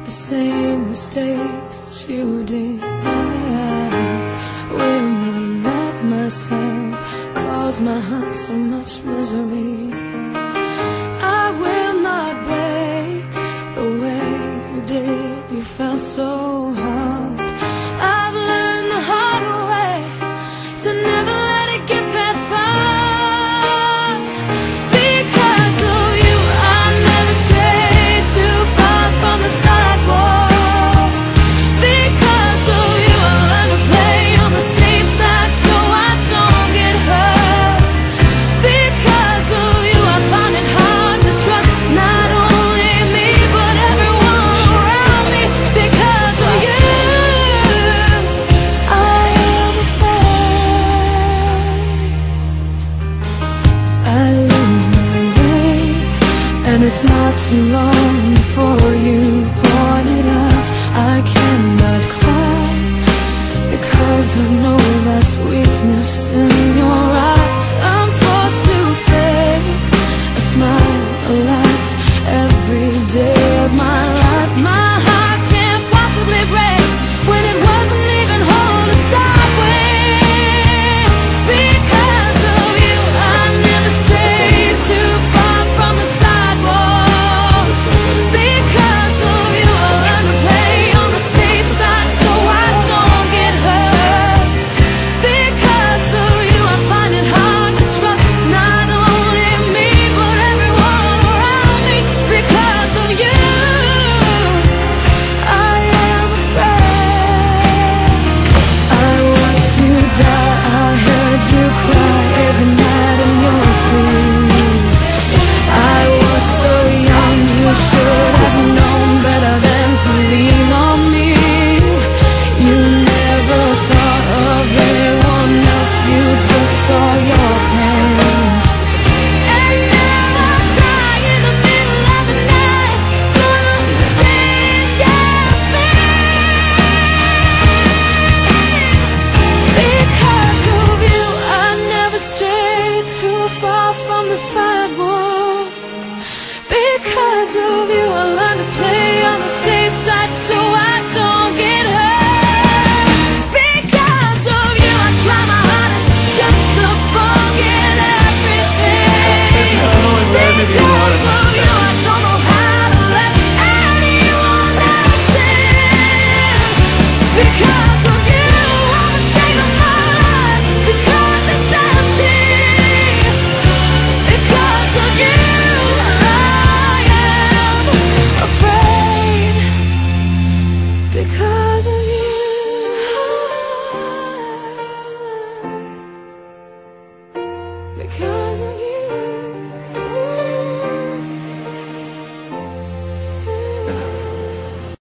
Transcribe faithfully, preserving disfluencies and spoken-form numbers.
the same mistakes that you did. I will not let myself cause my heart so much misery. I will not break the way you did. You felt so hard. I've learned the hard way to never let it get that far. Because of you, I never strayed too far from the sidewalk. Because of you, I learned to play on the safe side so I don't get hurt. Because of you, I find it hard to trust not only me but everyone around me. Because of you, I am afraid I lose my way, and it's not too long before you point it out. I cannot cry because I know that's weakness in your eyes. I'm forced to fake a smile, a laugh every day of my life. My heart can't possibly break when it wasn't even whole to start with. Because of you, I never strayed too far from the sidewalk. Because of you, I learned to play on the safe side so I don't get hurt. Because of you, I find it hard to trust not only me but everyone around me. Because of you, I am afraid. I watched you die, I heard you cry every night in your sleep. I was so young, you should have known better than to lean on me. You never thought of anyone else, you just saw your pain. And now I cry in the middle of the night, doing the same damn thing. Because of you, I never strayed too far from the sidewalk. Because of you, I learned to play on the safe side so I don't get hurt. Because of you, I try my hardest just to forget everything. Because of you, I don't know how to let anyone else in. Because of you, I'm ashamed of my life because it's empty. Because of you, I am afraid. Because of you, because